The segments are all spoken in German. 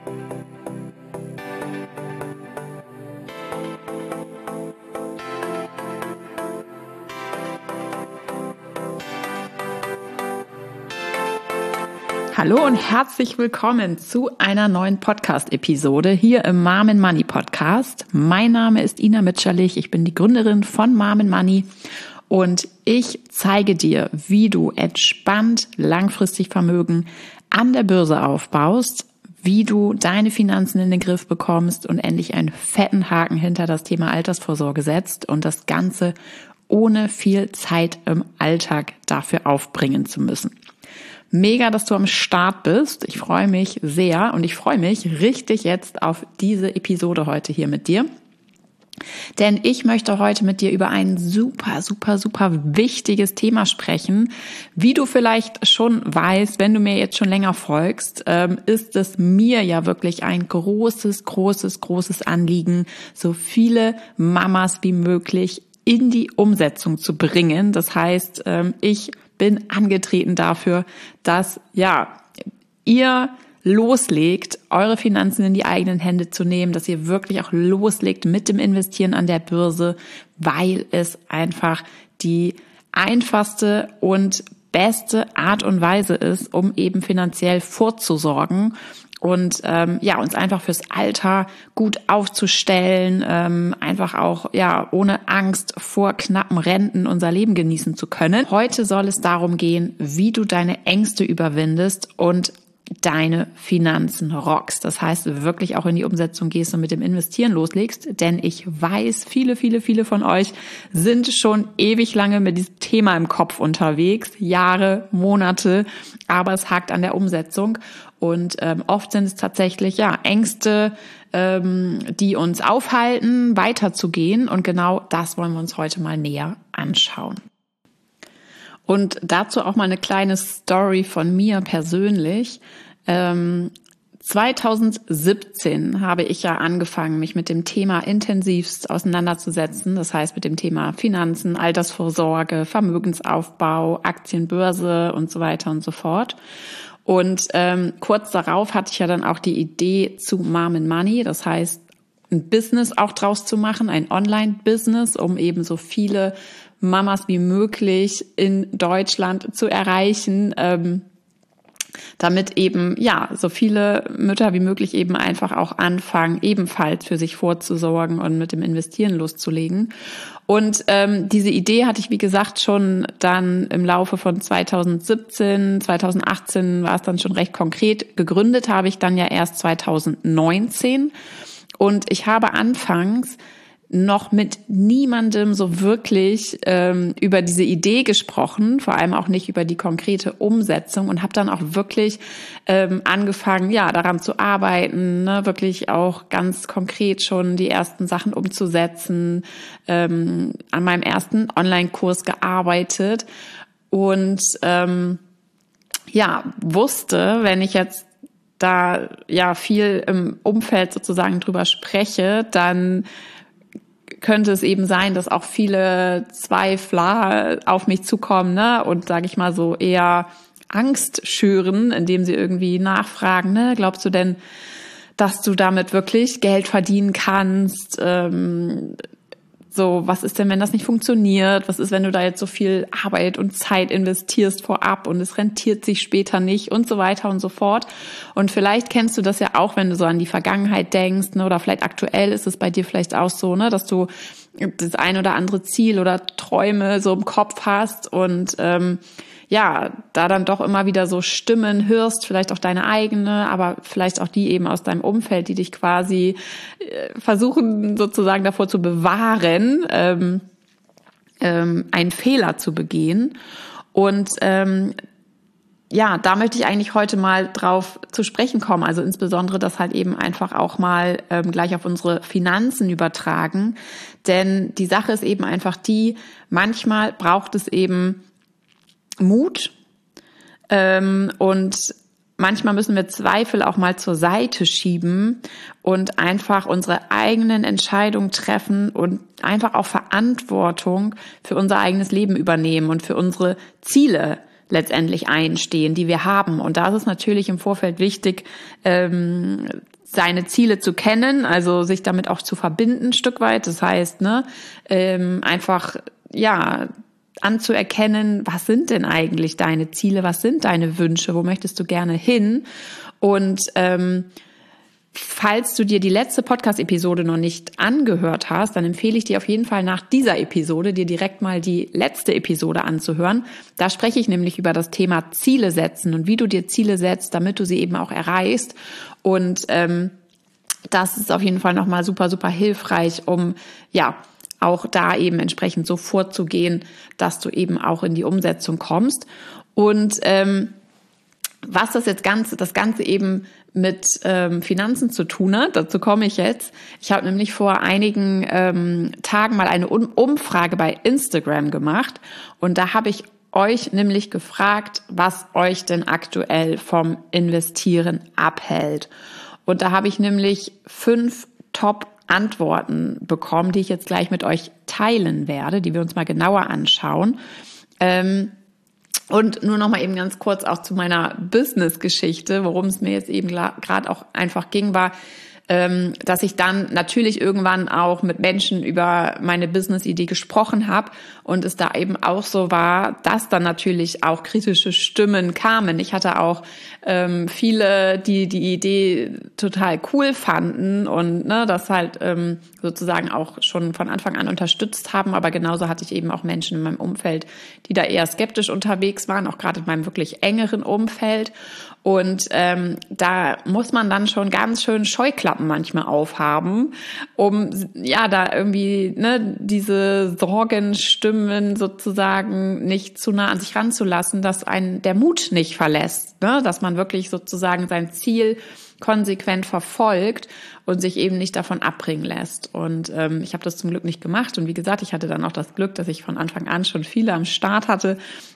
Hallo und herzlich willkommen zu einer neuen Podcast-Episode hier im Mom & Money Podcast. Mein Name ist Ina Mitscherlich, ich bin die Gründerin von Mom & Money und ich zeige dir, wie du entspannt langfristig Vermögen an der Börse aufbaust, wie du deine Finanzen in den Griff bekommst und endlich einen fetten Haken hinter das Thema Altersvorsorge setzt und das Ganze ohne viel Zeit im Alltag dafür aufbringen zu müssen. Mega, dass du am Start bist. Ich freue mich sehr und ich freue mich richtig jetzt auf diese Episode heute hier mit dir. Denn ich möchte heute mit dir über ein super wichtiges Thema sprechen. Wie du vielleicht schon weißt, wenn du mir jetzt schon länger folgst, ist es mir ja wirklich ein großes Anliegen, so viele Mamas wie möglich in die Umsetzung zu bringen. Das heißt, ich bin angetreten dafür, dass ihr loslegt, eure Finanzen in die eigenen Hände zu nehmen, dass ihr wirklich auch loslegt mit dem Investieren an der Börse, weil es einfach die einfachste und beste Art und Weise ist, um eben finanziell vorzusorgen und uns einfach fürs Alter gut aufzustellen, einfach auch ohne Angst vor knappen Renten unser Leben genießen zu können. Heute soll es darum gehen, wie du deine Ängste überwindest und deine Finanzen rockst. Das heißt, wirklich auch in die Umsetzung gehst und mit dem Investieren loslegst, denn ich weiß, viele von euch sind schon ewig lange mit diesem Thema im Kopf unterwegs, Jahre, Monate, aber es hakt an der Umsetzung und oft sind es tatsächlich Ängste, die uns aufhalten, weiterzugehen und genau das wollen wir uns heute mal näher anschauen. Und dazu auch mal eine kleine Story von mir persönlich. 2017 habe ich ja angefangen, mich mit dem Thema intensivst auseinanderzusetzen. Das heißt mit dem Thema Finanzen, Altersvorsorge, Vermögensaufbau, Aktienbörse und so weiter und so fort. Und kurz darauf hatte ich ja dann auch die Idee zu Mom & Money. Das heißt, ein Business auch draus zu machen, ein Online-Business, um eben so viele Mamas wie möglich in Deutschland zu erreichen, damit eben so viele Mütter wie möglich eben einfach auch anfangen, ebenfalls für sich vorzusorgen und mit dem Investieren loszulegen. Und diese Idee hatte ich, wie gesagt, schon dann im Laufe von 2017, 2018 war es dann schon recht konkret. Gegründet habe ich dann ja erst 2019 und ich habe anfangs noch mit niemandem so wirklich über diese Idee gesprochen, vor allem auch nicht über die konkrete Umsetzung und habe dann auch wirklich angefangen, daran zu arbeiten, wirklich auch ganz konkret schon die ersten Sachen umzusetzen, an meinem ersten Online-Kurs gearbeitet und wusste, wenn ich jetzt da viel im Umfeld sozusagen drüber spreche, dann könnte es eben sein, dass auch viele Zweifler auf mich zukommen, und sage ich mal so eher Angst schüren, indem sie irgendwie nachfragen, glaubst du denn, dass du damit wirklich Geld verdienen kannst? Was ist denn, wenn das nicht funktioniert? Was ist, wenn du da jetzt so viel Arbeit und Zeit investierst vorab und es rentiert sich später nicht und so weiter und so fort. Und vielleicht kennst du das ja auch, wenn du so an die Vergangenheit denkst, oder vielleicht aktuell ist es bei dir vielleicht auch so, dass du das ein oder andere Ziel oder Träume so im Kopf hast und da dann doch immer wieder so Stimmen hörst, vielleicht auch deine eigene, aber vielleicht auch die eben aus deinem Umfeld, die dich quasi versuchen sozusagen davor zu bewahren, einen Fehler zu begehen. Und da möchte ich eigentlich heute mal drauf zu sprechen kommen, also insbesondere das halt eben einfach auch mal gleich auf unsere Finanzen übertragen, denn die Sache ist eben einfach die, manchmal braucht es eben Mut und manchmal müssen wir Zweifel auch mal zur Seite schieben und einfach unsere eigenen Entscheidungen treffen und einfach auch Verantwortung für unser eigenes Leben übernehmen und für unsere Ziele letztendlich einstehen, die wir haben. Und da ist es natürlich im Vorfeld wichtig, seine Ziele zu kennen, also sich damit auch zu verbinden ein Stück weit. Das heißt, einfach anzuerkennen, was sind denn eigentlich deine Ziele, was sind deine Wünsche, wo möchtest du gerne hin? Und falls du dir die letzte Podcast-Episode noch nicht angehört hast, dann empfehle ich dir auf jeden Fall nach dieser Episode, dir direkt mal die letzte Episode anzuhören. Da spreche ich nämlich über das Thema Ziele setzen und wie du dir Ziele setzt, damit du sie eben auch erreichst. Und das ist auf jeden Fall nochmal super, super hilfreich, um auch da eben entsprechend so vorzugehen, dass du eben auch in die Umsetzung kommst. Und was das Ganze eben mit Finanzen zu tun hat, dazu komme ich jetzt. Ich habe nämlich vor einigen Tagen mal eine Umfrage bei Instagram gemacht und da habe ich euch nämlich gefragt, was euch denn aktuell vom Investieren abhält. Und da habe ich nämlich 5 Top-Antworten bekommen, die ich jetzt gleich mit euch teilen werde, die wir uns mal genauer anschauen. Und nur noch mal eben ganz kurz auch zu meiner Business-Geschichte, worum es mir jetzt eben gerade auch einfach ging, war, dass ich dann natürlich irgendwann auch mit Menschen über meine Business-Idee gesprochen habe und es da eben auch so war, dass dann natürlich auch kritische Stimmen kamen. Ich hatte auch viele, die die Idee total cool fanden und das halt sozusagen auch schon von Anfang an unterstützt haben. Aber genauso hatte ich eben auch Menschen in meinem Umfeld, die da eher skeptisch unterwegs waren, auch gerade in meinem wirklich engeren Umfeld. Und da muss man dann schon ganz schön Scheuklappen manchmal aufhaben, um da irgendwie diese Sorgenstimmen sozusagen nicht zu nah an sich ranzulassen, dass einen der Mut nicht verlässt, dass man wirklich sozusagen sein Ziel konsequent verfolgt und sich eben nicht davon abbringen lässt. Und ich habe das zum Glück nicht gemacht. Und wie gesagt, ich hatte dann auch das Glück, dass ich von Anfang an schon viele am Start hatte,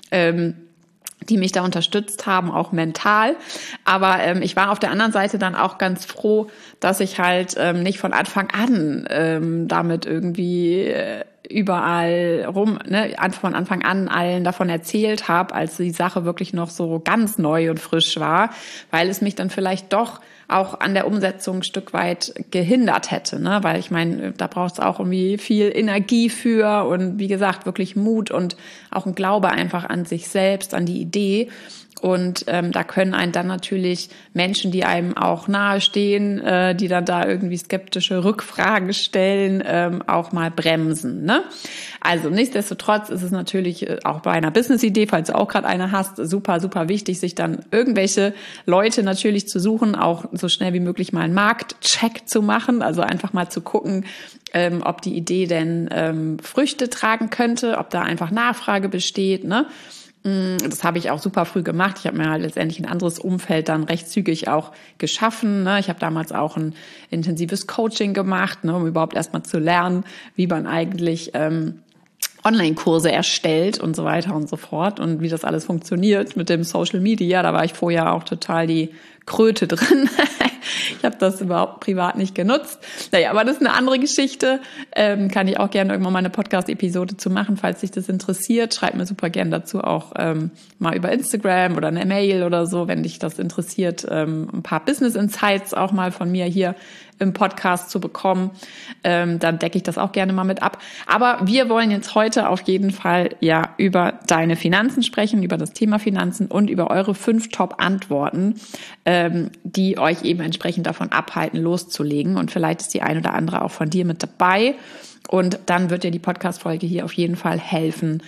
die mich da unterstützt haben, auch mental. Aber ich war auf der anderen Seite dann auch ganz froh, dass ich halt nicht von Anfang an damit irgendwie überall von Anfang an allen davon erzählt habe, als die Sache wirklich noch so ganz neu und frisch war, weil es mich dann vielleicht doch auch an der Umsetzung ein Stück weit gehindert hätte, weil ich meine, da braucht es auch irgendwie viel Energie für und wie gesagt, wirklich Mut und auch ein Glaube einfach an sich selbst, an die Idee. Und da können einen dann natürlich Menschen, die einem auch nahestehen, die dann da irgendwie skeptische Rückfragen stellen, auch mal bremsen. Also nichtsdestotrotz ist es natürlich auch bei einer Business-Idee, falls du auch gerade eine hast, super, super wichtig, sich dann irgendwelche Leute natürlich zu suchen, auch so schnell wie möglich mal einen Marktcheck zu machen, also einfach mal zu gucken, ob die Idee denn Früchte tragen könnte, ob da einfach Nachfrage besteht, Das habe ich auch super früh gemacht. Ich habe mir halt letztendlich ein anderes Umfeld dann recht zügig auch geschaffen. Ich habe damals auch ein intensives Coaching gemacht, um überhaupt erstmal zu lernen, wie man eigentlich Online-Kurse erstellt und so weiter und so fort und wie das alles funktioniert mit dem Social Media. Da war ich vorher auch total die Kröte drin. Ich habe das überhaupt privat nicht genutzt. Naja, aber das ist eine andere Geschichte. Kann ich auch gerne irgendwann mal eine Podcast-Episode zu machen, falls dich das interessiert. Schreib mir super gerne dazu auch mal über Instagram oder eine Mail oder so, wenn dich das interessiert, ein paar Business Insights auch mal von mir hier im Podcast zu bekommen. Dann decke ich das auch gerne mal mit ab. Aber wir wollen jetzt heute auf jeden Fall über deine Finanzen sprechen, über das Thema Finanzen und über eure 5 Top-Antworten, die euch eben entsprechend davon abhalten, loszulegen. Und vielleicht ist die ein oder andere auch von dir mit dabei. Und dann wird dir die Podcast-Folge hier auf jeden Fall helfen,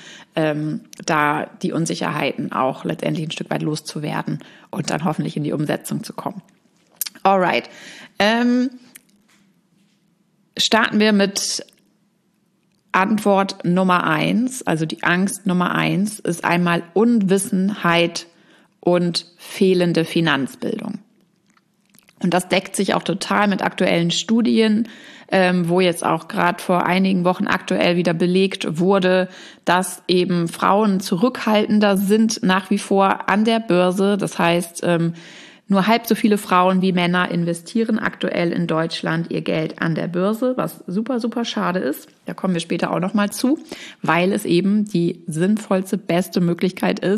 da die Unsicherheiten auch letztendlich ein Stück weit loszuwerden und dann hoffentlich in die Umsetzung zu kommen. Alright. Starten wir mit Antwort Nummer 1. Also die Angst Nummer 1 ist einmal Unwissenheit und fehlende Finanzbildung. Und das deckt sich auch total mit aktuellen Studien, wo jetzt auch gerade vor einigen Wochen aktuell wieder belegt wurde, dass eben Frauen zurückhaltender sind nach wie vor an der Börse. Das heißt, nur halb so viele Frauen wie Männer investieren aktuell in Deutschland ihr Geld an der Börse, was super, super schade ist. Da kommen wir später auch nochmal zu, weil es eben die sinnvollste, beste Möglichkeit ist,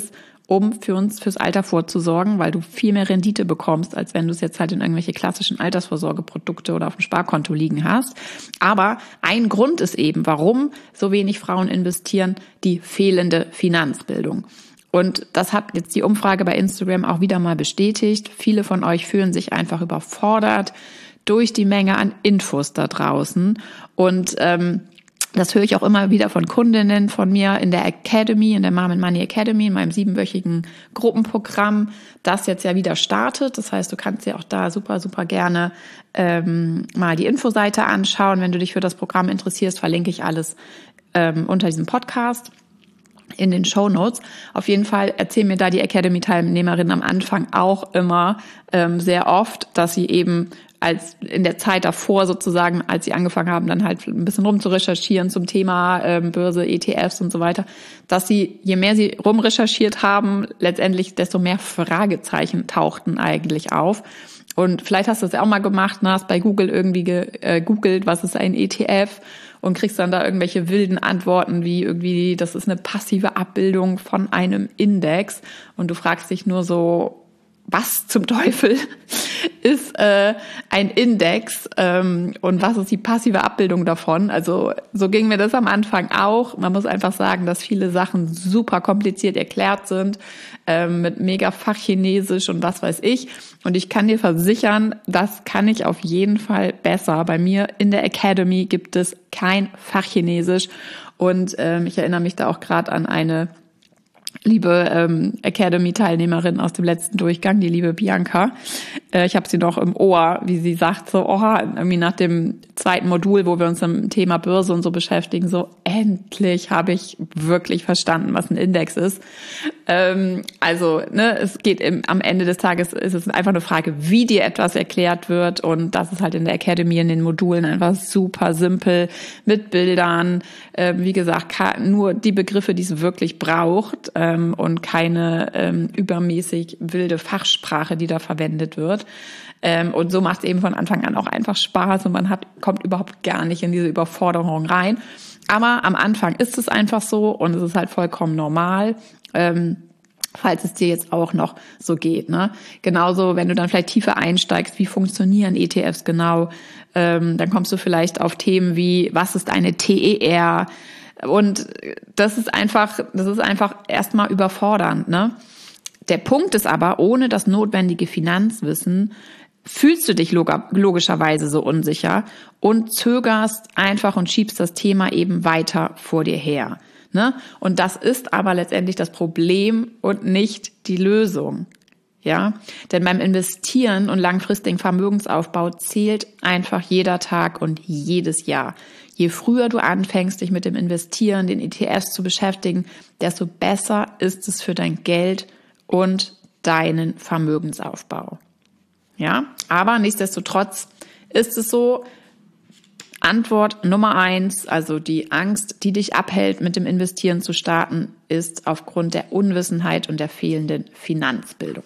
um fürs Alter vorzusorgen, weil du viel mehr Rendite bekommst, als wenn du es jetzt halt in irgendwelche klassischen Altersvorsorgeprodukte oder auf dem Sparkonto liegen hast. Aber ein Grund ist eben, warum so wenig Frauen investieren, die fehlende Finanzbildung. Und das hat jetzt die Umfrage bei Instagram auch wieder mal bestätigt. Viele von euch fühlen sich einfach überfordert durch die Menge an Infos da draußen. Und das höre ich auch immer wieder von Kundinnen von mir in der Academy, in der Mom and Money Academy, in meinem 7-wöchigen Gruppenprogramm, das jetzt ja wieder startet. Das heißt, du kannst dir auch da super, super gerne mal die Infoseite anschauen. Wenn du dich für das Programm interessierst, verlinke ich alles unter diesem Podcast in den Shownotes. Auf jeden Fall erzählen mir da die Academy-Teilnehmerinnen am Anfang auch immer sehr oft, dass sie eben als in der Zeit davor sozusagen, als sie angefangen haben, dann halt ein bisschen rumzurecherchieren zum Thema Börse, ETFs und so weiter, dass sie, je mehr sie rumrecherchiert haben, letztendlich desto mehr Fragezeichen tauchten eigentlich auf. Und vielleicht hast du es auch mal gemacht, hast bei Google irgendwie gegoogelt, was ist ein ETF, und kriegst dann da irgendwelche wilden Antworten wie irgendwie, das ist eine passive Abbildung von einem Index, und du fragst dich nur so, was zum Teufel ist ein Index und was ist die passive Abbildung davon? Also so ging mir das am Anfang auch. Man muss einfach sagen, dass viele Sachen super kompliziert erklärt sind, mit mega Fachchinesisch und was weiß ich. Und ich kann dir versichern, das kann ich auf jeden Fall besser. Bei mir in der Academy gibt es kein Fachchinesisch, und ich erinnere mich da auch gerade an eine liebe Academy-Teilnehmerin aus dem letzten Durchgang, die liebe Bianca. Ich habe sie noch im Ohr, wie sie sagt, so, irgendwie nach dem zweiten Modul, wo wir uns im Thema Börse und so beschäftigen, so, endlich habe ich wirklich verstanden, was ein Index ist. Also, es geht am Ende des Tages, ist es einfach eine Frage, wie dir etwas erklärt wird, und das ist halt in der Academy, in den Modulen einfach super simpel, mit Bildern, wie gesagt, nur die Begriffe, die es wirklich braucht, und keine übermäßig wilde Fachsprache, die da verwendet wird. Und so macht es eben von Anfang an auch einfach Spaß, und man kommt überhaupt gar nicht in diese Überforderung rein. Aber am Anfang ist es einfach so, und es ist halt vollkommen normal, falls es dir jetzt auch noch so geht, ne? Genauso, wenn du dann vielleicht tiefer einsteigst, wie funktionieren ETFs genau, dann kommst du vielleicht auf Themen wie, was ist eine TER? Und das ist einfach erstmal überfordernd, ne? Der Punkt ist aber, ohne das notwendige Finanzwissen fühlst du dich logischerweise so unsicher und zögerst einfach und schiebst das Thema eben weiter vor dir her, ne? Und das ist aber letztendlich das Problem und nicht die Lösung. Ja, denn beim Investieren und langfristigen Vermögensaufbau zählt einfach jeder Tag und jedes Jahr. Je früher du anfängst, dich mit dem Investieren, den ETFs zu beschäftigen, desto besser ist es für dein Geld und deinen Vermögensaufbau. Ja, aber nichtsdestotrotz ist es so, Antwort Nummer 1, also die Angst, die dich abhält, mit dem Investieren zu starten, ist aufgrund der Unwissenheit und der fehlenden Finanzbildung.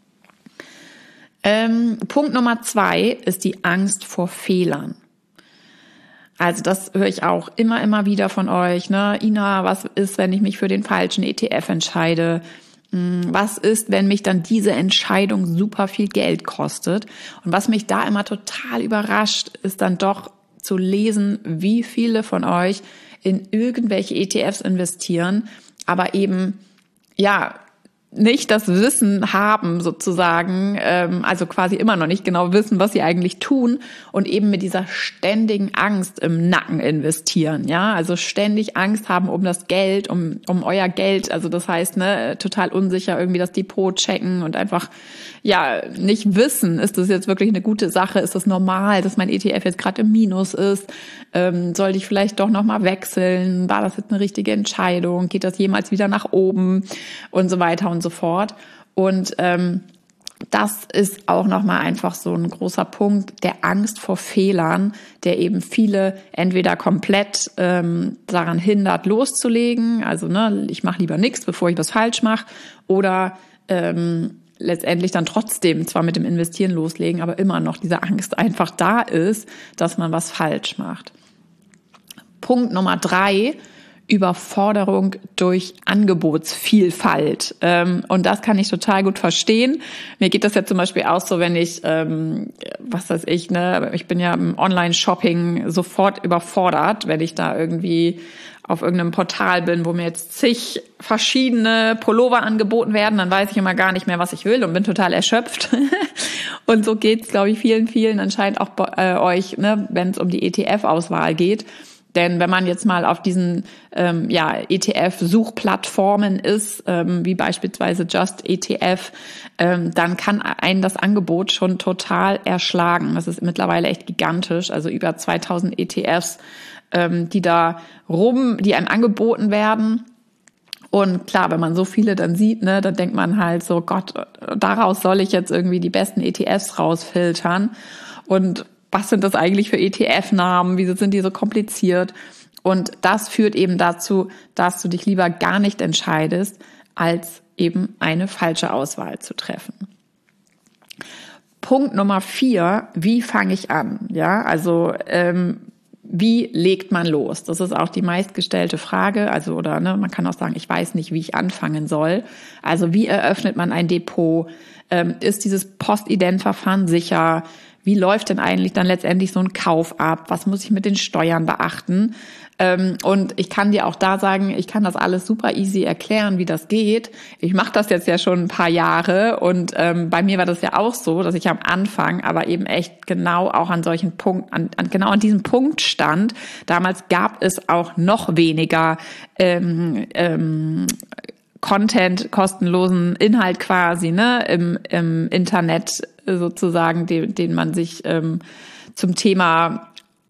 Punkt Nummer 2 ist die Angst vor Fehlern. Also das höre ich auch immer wieder von euch, ne? Ina, was ist, wenn ich mich für den falschen ETF entscheide? Was ist, wenn mich dann diese Entscheidung super viel Geld kostet? Und was mich da immer total überrascht, ist dann doch zu lesen, wie viele von euch in irgendwelche ETFs investieren, aber eben, nicht das Wissen haben sozusagen, also quasi immer noch nicht genau wissen, was sie eigentlich tun, und eben mit dieser ständigen Angst im Nacken investieren, ja, also ständig Angst haben um das Geld, um euer Geld, also das heißt, total unsicher irgendwie das Depot checken und einfach, nicht wissen, ist das jetzt wirklich eine gute Sache, ist das normal, dass mein ETF jetzt gerade im Minus ist, sollte ich vielleicht doch nochmal wechseln, war das jetzt eine richtige Entscheidung, geht das jemals wieder nach oben und so weiter und so fort. Und das ist auch nochmal einfach so ein großer Punkt der Angst vor Fehlern, der eben viele entweder komplett daran hindert, loszulegen, also ich mache lieber nichts, bevor ich was falsch mache, oder letztendlich dann trotzdem zwar mit dem Investieren loslegen, aber immer noch diese Angst einfach da ist, dass man was falsch macht. Punkt Nummer 3, Überforderung durch Angebotsvielfalt. Und das kann ich total gut verstehen. Mir geht das ja zum Beispiel auch so, wenn ich, ich bin ja im Online-Shopping sofort überfordert, wenn ich da irgendwie auf irgendeinem Portal bin, wo mir jetzt zig verschiedene Pullover angeboten werden, dann weiß ich immer gar nicht mehr, was ich will und bin total erschöpft. Und so geht's, glaube ich, vielen anscheinend auch bei euch, ne, wenn es um die ETF-Auswahl geht. Denn wenn man jetzt mal auf diesen ETF-Suchplattformen ist, wie beispielsweise Just ETF, dann kann einen das Angebot schon total erschlagen. Das ist mittlerweile echt gigantisch, also über 2000 ETFs, die einem angeboten werden. Und klar, wenn man so viele dann sieht, ne, dann denkt man halt so, Gott, daraus soll ich jetzt irgendwie die besten ETFs rausfiltern. Und was sind das eigentlich für ETF-Namen? Wieso sind die so kompliziert? Und das führt eben dazu, dass du dich lieber gar nicht entscheidest, als eben eine falsche Auswahl zu treffen. Punkt Nummer 4, wie fange ich an? Ja, also wie legt man los? Das ist auch die meistgestellte Frage. Man kann auch sagen, ich weiß nicht, wie ich anfangen soll. Also wie eröffnet man ein Depot? Ist dieses Postident-Verfahren sicher? Wie läuft denn eigentlich dann letztendlich so ein Kauf ab? Was muss ich mit den Steuern beachten? Und ich kann dir auch da sagen, ich kann das alles super easy erklären, wie das geht. Ich mache das jetzt ja schon ein paar Jahre und bei mir war das ja auch so, dass ich am Anfang aber eben echt genau auch an solchen Punkten, genau an diesem Punkt stand. Damals gab es auch noch weniger Content, kostenlosen Inhalt quasi, ne, im Internet sozusagen, den man sich zum Thema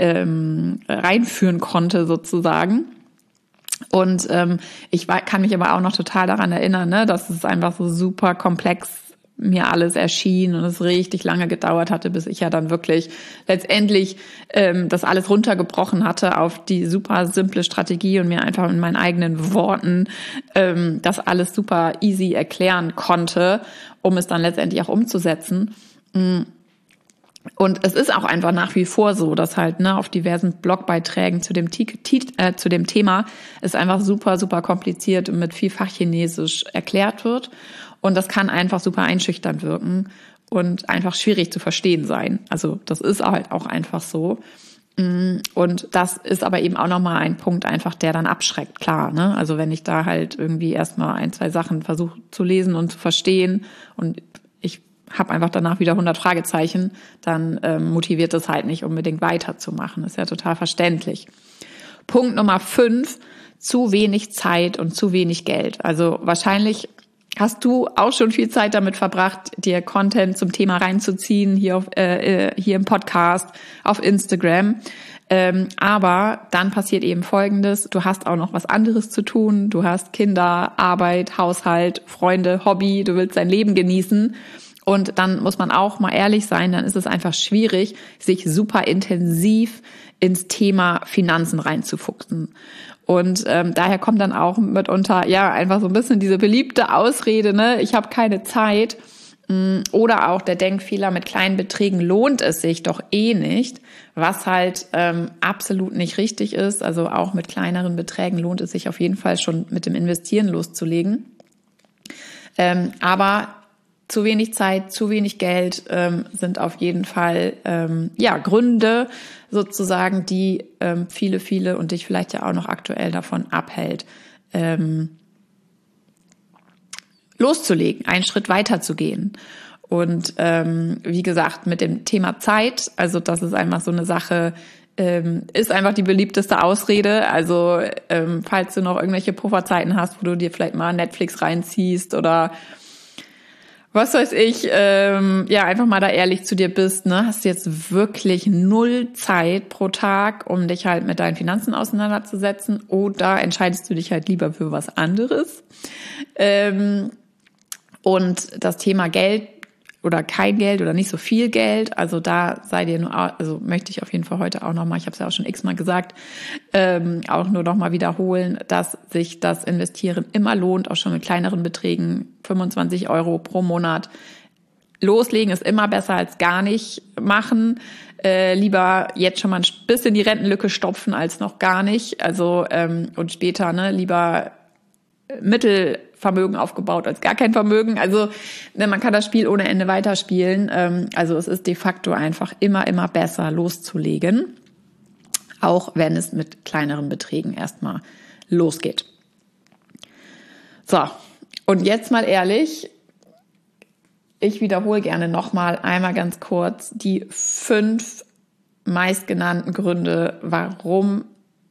reinführen konnte sozusagen. Und kann mich aber auch noch total daran erinnern, ne, dass es einfach so super komplex mir alles erschien und es richtig lange gedauert hatte, bis ich ja dann wirklich letztendlich das alles runtergebrochen hatte auf die super simple Strategie und mir einfach in meinen eigenen Worten das alles super easy erklären konnte, um es dann letztendlich auch umzusetzen. Und es ist auch einfach nach wie vor so, dass halt auf diversen Blogbeiträgen zu dem Thema es einfach super, super kompliziert und mit viel Fachchinesisch erklärt wird. Und das kann einfach super einschüchternd wirken und einfach schwierig zu verstehen sein. Also das ist halt auch einfach so. Und das ist aber eben auch nochmal ein Punkt einfach, der dann abschreckt, klar, ne? Also wenn ich da halt irgendwie erstmal 1, 2 Sachen versuche zu lesen und zu verstehen und ich habe einfach danach wieder 100 Fragezeichen, dann motiviert das halt nicht unbedingt weiterzumachen. Ist ja total verständlich. Punkt Nummer 5, zu wenig Zeit und zu wenig Geld. Also wahrscheinlich hast du auch schon viel Zeit damit verbracht, dir Content zum Thema reinzuziehen, hier im Podcast, auf Instagram. Aber dann passiert eben Folgendes: Du hast auch noch was anderes zu tun. Du hast Kinder, Arbeit, Haushalt, Freunde, Hobby. Du willst dein Leben genießen. Und dann muss man auch mal ehrlich sein, dann ist es einfach schwierig, sich super intensiv ins Thema Finanzen reinzufuchsen. Und daher kommt dann auch mitunter einfach so ein bisschen diese beliebte Ausrede, ne, ich habe keine Zeit. Oder auch der Denkfehler, mit kleinen Beträgen lohnt es sich doch eh nicht, was halt absolut nicht richtig ist. Also auch mit kleineren Beträgen lohnt es sich auf jeden Fall schon mit dem Investieren loszulegen. Aber zu wenig Zeit, zu wenig Geld sind auf jeden Fall Gründe sozusagen, die viele und dich vielleicht ja auch noch aktuell davon abhält, loszulegen, einen Schritt weiter zu gehen. Und wie gesagt, mit dem Thema Zeit, also das ist einfach so eine Sache, ist einfach die beliebteste Ausrede. Also falls du noch irgendwelche Pufferzeiten hast, wo du dir vielleicht mal Netflix reinziehst oder was weiß ich, einfach mal da ehrlich zu dir bist, ne? Hast du jetzt wirklich 0 Zeit pro Tag, um dich halt mit deinen Finanzen auseinanderzusetzen, oder entscheidest du dich halt lieber für was anderes? Und das Thema Geld oder kein Geld oder nicht so viel Geld, also da möchte ich auf jeden Fall heute auch nochmal, ich habe es ja auch schon x-mal gesagt, auch nur nochmal wiederholen, dass sich das Investieren immer lohnt, auch schon mit kleineren Beträgen, 25 € pro Monat. loslegen ist immer besser als gar nicht machen. Lieber jetzt schon mal ein bisschen die Rentenlücke stopfen als noch gar nicht. Also und später lieber Mittelvermögen aufgebaut als gar kein Vermögen. Also man kann das Spiel ohne Ende weiterspielen. Also es ist de facto einfach immer besser loszulegen, auch wenn es mit kleineren Beträgen erstmal losgeht. So, und jetzt mal ehrlich, ich wiederhole gerne nochmal einmal ganz kurz die 5 meistgenannten Gründe, warum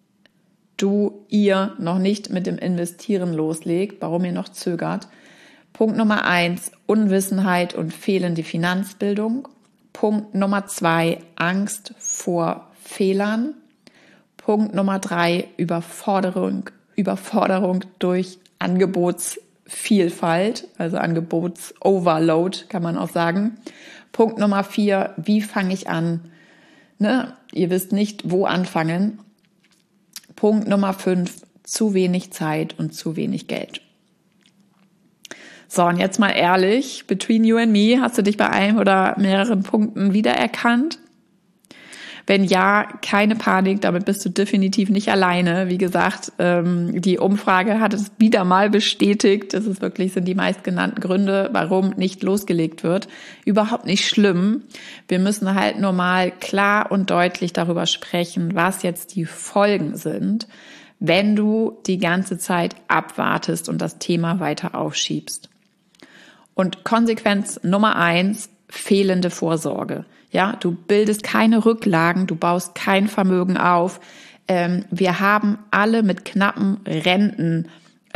ihr noch nicht mit dem Investieren loslegt, warum ihr noch zögert. Punkt Nummer 1, Unwissenheit und fehlende Finanzbildung. Punkt Nummer 2, Angst vor Fehlern. Punkt Nummer 3, Überforderung durch Angebotsvielfalt, also Angebotsoverload kann man auch sagen. Punkt Nummer 4, wie fange ich an? Ihr wisst nicht, wo anfangen. Punkt Nummer 5, zu wenig Zeit und zu wenig Geld. So, und jetzt mal ehrlich, between you and me, hast du dich bei einem oder mehreren Punkten wiedererkannt? Wenn ja, keine Panik, damit bist du definitiv nicht alleine. Wie gesagt, die Umfrage hat es wieder mal bestätigt. Das ist wirklich, sind die meistgenannten Gründe, warum nicht losgelegt wird. Überhaupt nicht schlimm. Wir müssen halt nur mal klar und deutlich darüber sprechen, was jetzt die Folgen sind, wenn du die ganze Zeit abwartest und das Thema weiter aufschiebst. Und Konsequenz Nummer 1, fehlende Vorsorge. Ja, du bildest keine Rücklagen, du baust kein Vermögen auf. Wir haben alle mit knappen Renten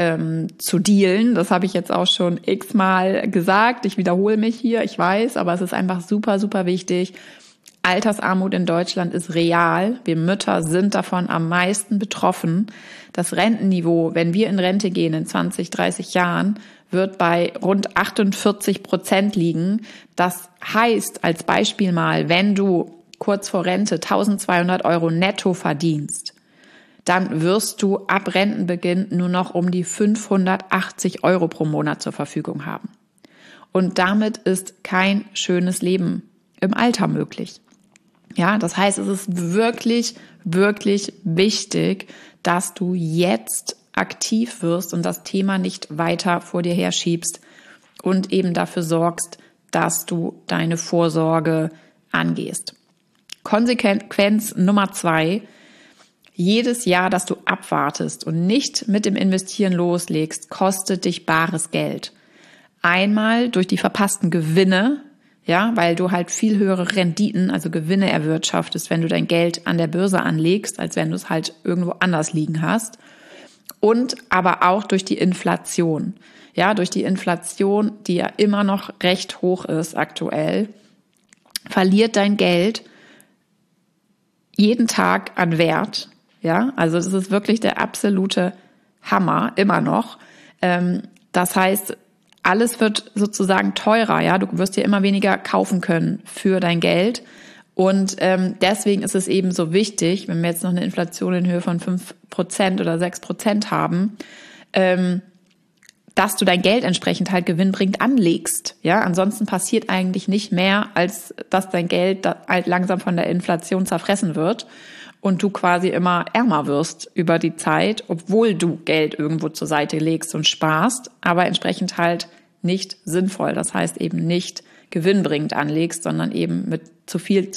zu dealen. Das habe ich jetzt auch schon x-mal gesagt. Ich wiederhole mich hier, ich weiß, aber es ist einfach super wichtig. Altersarmut in Deutschland ist real. Wir Mütter sind davon am meisten betroffen. Das Rentenniveau, wenn wir in Rente gehen in 20, 30 Jahren, wird bei rund 48% liegen. Das heißt, als Beispiel mal, wenn du kurz vor Rente 1.200 € netto verdienst, dann wirst du ab Rentenbeginn nur noch um die 580 € pro Monat zur Verfügung haben. Und damit ist kein schönes Leben im Alter möglich. Ja, das heißt, es ist wirklich wichtig, dass du jetzt aktiv wirst und das Thema nicht weiter vor dir herschiebst und eben dafür sorgst, dass du deine Vorsorge angehst. Konsequenz Nummer 2, jedes Jahr, dass du abwartest und nicht mit dem Investieren loslegst, kostet dich bares Geld. Einmal durch die verpassten Gewinne, ja, weil du halt viel höhere Renditen, also Gewinne erwirtschaftest, wenn du dein Geld an der Börse anlegst, als wenn du es halt irgendwo anders liegen hast. Und aber auch durch die Inflation. Ja, durch die Inflation, die ja immer noch recht hoch ist aktuell, verliert dein Geld jeden Tag an Wert. Ja, also das ist wirklich der absolute Hammer, immer noch. Das heißt, alles wird sozusagen teurer. Ja, du wirst dir immer weniger kaufen können für dein Geld. Und deswegen ist es eben so wichtig, wenn wir jetzt noch eine Inflation in Höhe von 5% oder 6% haben, dass du dein Geld entsprechend halt gewinnbringend anlegst. Ja, ansonsten passiert eigentlich nicht mehr, als dass dein Geld halt langsam von der Inflation zerfressen wird und du quasi immer ärmer wirst über die Zeit, obwohl du Geld irgendwo zur Seite legst und sparst, aber entsprechend halt nicht sinnvoll. Das heißt eben nicht gewinnbringend anlegst, sondern eben mit zu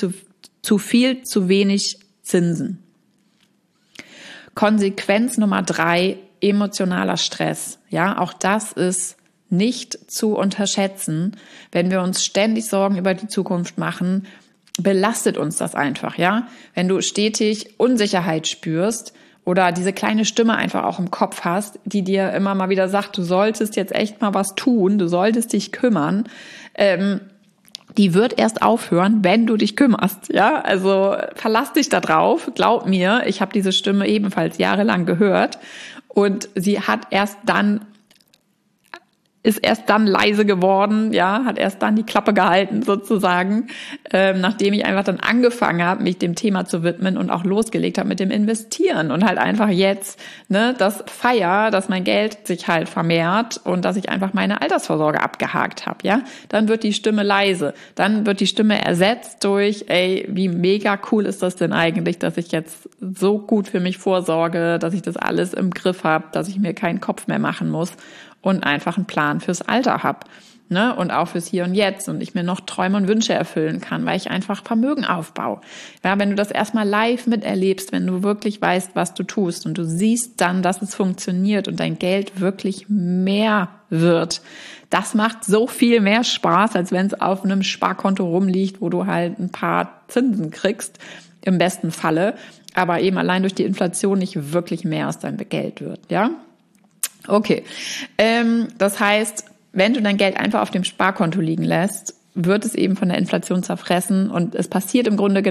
wenig Zinsen. Konsequenz Nummer 3, emotionaler Stress. Ja, auch das ist nicht zu unterschätzen. Wenn wir uns ständig Sorgen über die Zukunft machen, belastet uns das einfach, ja? Wenn du stetig Unsicherheit spürst oder diese kleine Stimme einfach auch im Kopf hast, die dir immer mal wieder sagt, du solltest jetzt echt mal was tun, du solltest dich kümmern, die wird erst aufhören, wenn du dich kümmerst, ja? Also verlass dich da drauf, glaub mir, ich habe diese Stimme ebenfalls jahrelang gehört und sie hat erst dann ist erst dann leise geworden, ja, hat erst dann die Klappe gehalten sozusagen, nachdem ich einfach dann angefangen habe, mich dem Thema zu widmen und auch losgelegt habe mit dem Investieren und halt einfach jetzt das feier, dass mein Geld sich halt vermehrt und dass ich einfach meine Altersvorsorge abgehakt habe, ja. Dann wird die Stimme leise, dann wird die Stimme ersetzt durch, ey, wie mega cool ist das denn eigentlich, dass ich jetzt so gut für mich vorsorge, dass ich das alles im Griff habe, dass ich mir keinen Kopf mehr machen muss und einfach einen Plan fürs Alter habe, ne, und auch fürs Hier und Jetzt und ich mir noch Träume und Wünsche erfüllen kann, weil ich einfach Vermögen aufbaue. Ja, wenn du das erstmal live miterlebst, wenn du wirklich weißt, was du tust und du siehst dann, dass es funktioniert und dein Geld wirklich mehr wird, das macht so viel mehr Spaß, als wenn es auf einem Sparkonto rumliegt, wo du halt ein paar Zinsen kriegst, im besten Falle, aber eben allein durch die Inflation nicht wirklich mehr aus deinem Geld wird, ja. Okay, das heißt, wenn du dein Geld einfach auf dem Sparkonto liegen lässt, wird es eben von der Inflation zerfressen und es passiert im Grunde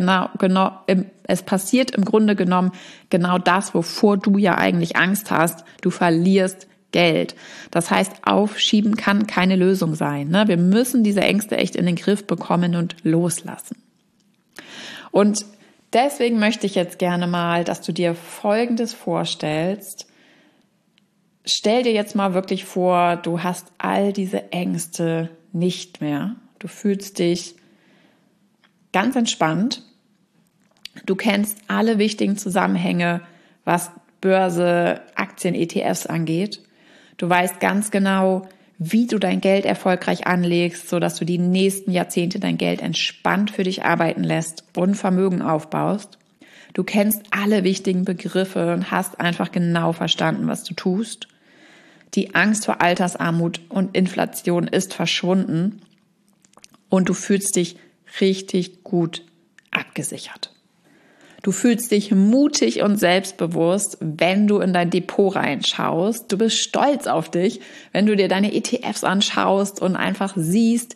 genommen genau das, wovor du ja eigentlich Angst hast. Du verlierst Geld. Das heißt, aufschieben kann keine Lösung sein, ne? Wir müssen diese Ängste echt in den Griff bekommen und loslassen. Und deswegen möchte ich jetzt gerne mal, dass du dir Folgendes vorstellst. Stell dir jetzt mal wirklich vor, du hast all diese Ängste nicht mehr. Du fühlst dich ganz entspannt. Du kennst alle wichtigen Zusammenhänge, was Börse, Aktien, ETFs angeht. Du weißt ganz genau, wie du dein Geld erfolgreich anlegst, sodass du die nächsten Jahrzehnte dein Geld entspannt für dich arbeiten lässt und Vermögen aufbaust. Du kennst alle wichtigen Begriffe und hast einfach genau verstanden, was du tust. Die Angst vor Altersarmut und Inflation ist verschwunden und du fühlst dich richtig gut abgesichert. Du fühlst dich mutig und selbstbewusst, wenn du in dein Depot reinschaust. Du bist stolz auf dich, wenn du dir deine ETFs anschaust und einfach siehst,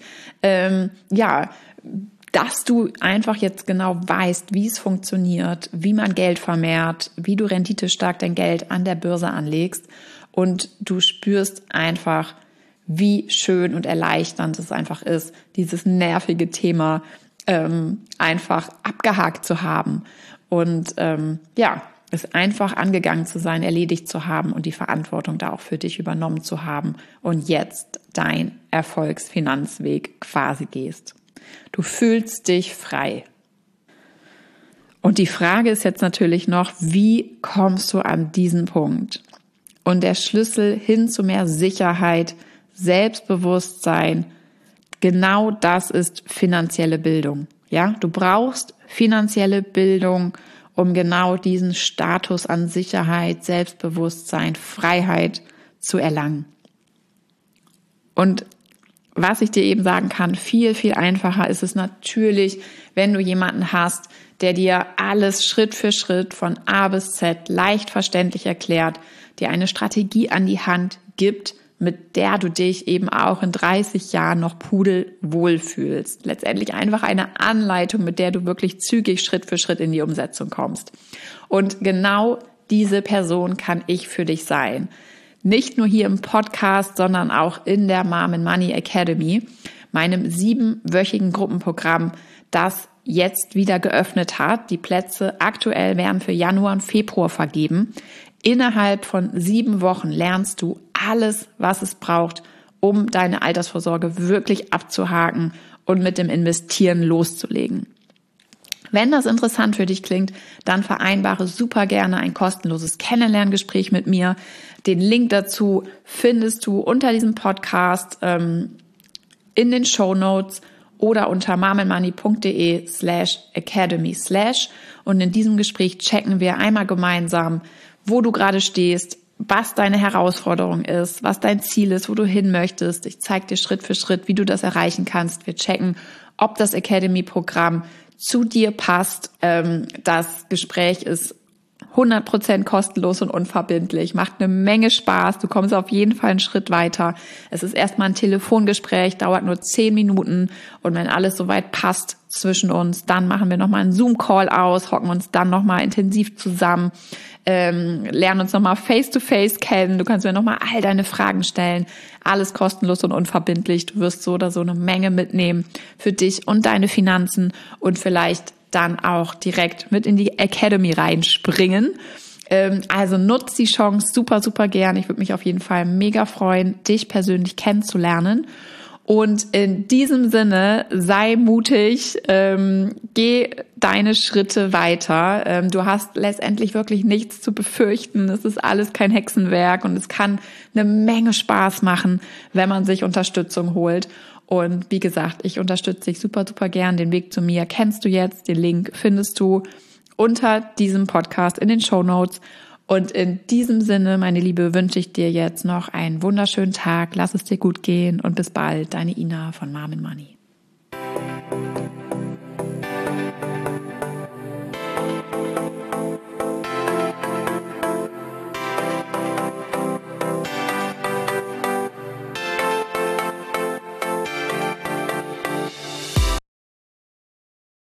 dass du einfach jetzt genau weißt, wie es funktioniert, wie man Geld vermehrt, wie du renditestark dein Geld an der Börse anlegst. Und du spürst einfach, wie schön und erleichternd es einfach ist, dieses nervige Thema einfach abgehakt zu haben und es einfach angegangen zu sein, erledigt zu haben und die Verantwortung da auch für dich übernommen zu haben und jetzt dein Erfolgsfinanzweg quasi gehst. Du fühlst dich frei. Und die Frage ist jetzt natürlich noch, wie kommst du an diesen Punkt? Und der Schlüssel hin zu mehr Sicherheit, Selbstbewusstsein, genau das ist finanzielle Bildung. Ja, du brauchst finanzielle Bildung, um genau diesen Status an Sicherheit, Selbstbewusstsein, Freiheit zu erlangen. Und was ich dir eben sagen kann, viel, viel einfacher ist es natürlich, wenn du jemanden hast, der dir alles Schritt für Schritt von A bis Z leicht verständlich erklärt, dir eine Strategie an die Hand gibt, mit der du dich eben auch in 30 Jahren noch pudelwohl fühlst. Letztendlich einfach eine Anleitung, mit der du wirklich zügig Schritt für Schritt in die Umsetzung kommst. Und genau diese Person kann ich für dich sein. Nicht nur hier im Podcast, sondern auch in der Mom and Money Academy, meinem 7-wöchigen Gruppenprogramm, das jetzt wieder geöffnet hat. Die Plätze aktuell werden für Januar und Februar vergeben. Innerhalb von 7 Wochen lernst du alles, was es braucht, um deine Altersvorsorge wirklich abzuhaken und mit dem Investieren loszulegen. Wenn das interessant für dich klingt, dann vereinbare super gerne ein kostenloses Kennenlerngespräch mit mir. Den Link dazu findest du unter diesem Podcast in den Shownotes oder unter momandmoney.de/academy/ und in diesem Gespräch checken wir einmal gemeinsam, wo du gerade stehst, was deine Herausforderung ist, was dein Ziel ist, wo du hin möchtest. Ich zeige dir Schritt für Schritt, wie du das erreichen kannst. Wir checken, ob das Academy-Programm zu dir passt. Das Gespräch ist 100% kostenlos und unverbindlich, macht eine Menge Spaß, du kommst auf jeden Fall einen Schritt weiter. Es ist erstmal ein Telefongespräch, dauert nur 10 Minuten und wenn alles soweit passt zwischen uns, dann machen wir nochmal einen Zoom-Call aus, hocken uns dann nochmal intensiv zusammen, lern uns nochmal face-to-face kennen. Du kannst mir nochmal all deine Fragen stellen. Alles kostenlos und unverbindlich. Du wirst so oder so eine Menge mitnehmen für dich und deine Finanzen und vielleicht dann auch direkt mit in die Academy reinspringen. Also nutz die Chance super, super gern. Ich würde mich auf jeden Fall mega freuen, dich persönlich kennenzulernen. Und in diesem Sinne, sei mutig, geh deine Schritte weiter. Du hast letztendlich wirklich nichts zu befürchten. Es ist alles kein Hexenwerk und es kann eine Menge Spaß machen, wenn man sich Unterstützung holt. Und wie gesagt, ich unterstütze dich super, super gern. Den Weg zu mir kennst du jetzt. Den Link findest du unter diesem Podcast in den Shownotes. Und in diesem Sinne, meine Liebe, wünsche ich dir jetzt noch einen wunderschönen Tag. Lass es dir gut gehen und bis bald. Deine Ina von Mom & Money.